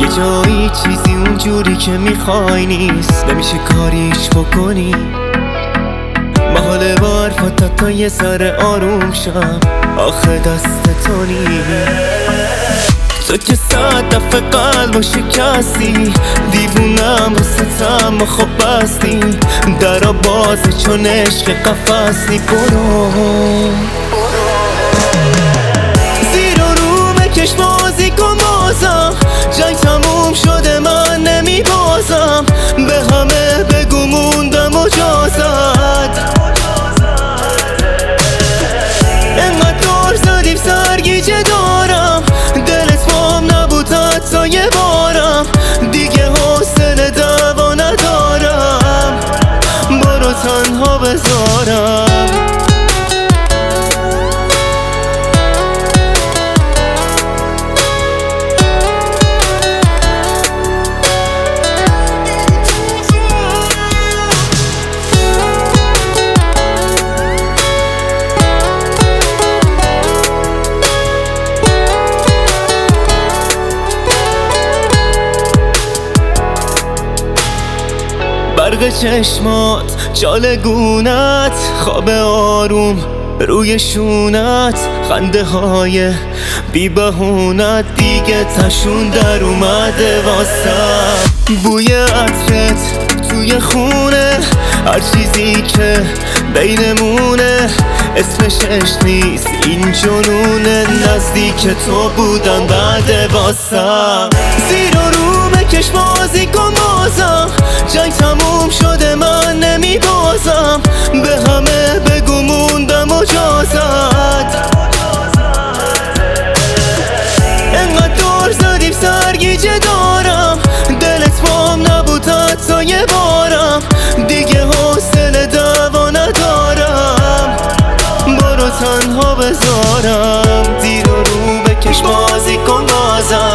یه جایی چیزی اونجوری که میخوای نیست، نمیشه کاریش بکنی. محاله با حرفات تا یه سر آروم شم، آخه دست تو نیست. تو که 100 دفعه قلبو شکستی، دیوونم واسطم و خب بستی. درا بازه چون عشق قفص نی، برو زیر و رو بکش بازی کن بازم. جنگ تموم شده من نمی بازم، به همه بگو موندم مجازت. انقدر دور زدیم سرگیجه دارم، دلت بام نبود حتی یه بارم. دیگه حوصله دعوا ندارم، برو تنها بذارم. برق چشمات، جال گونت، خواب آروم روی شونت، خنده های بی بهونت دیگه تشون در اومده واسم. بوی عطرت توی خونه، هر چیزی که بینمونه اسمش عشق نیست این جنونه. نزدیک تو بودم بعد واسم، زیر و رو بکش بازی کن بازم. جنگ تموم شده من نمی بازم، به همه بگو موندم مجازت. انقدر دور زدیم سرگیجه دارم، دلت بام نبود حتی یه بارم. دیگه حوصله دعوا ندارم، برو تنها بذارم. زیر و رو بکش بازی کن بازم.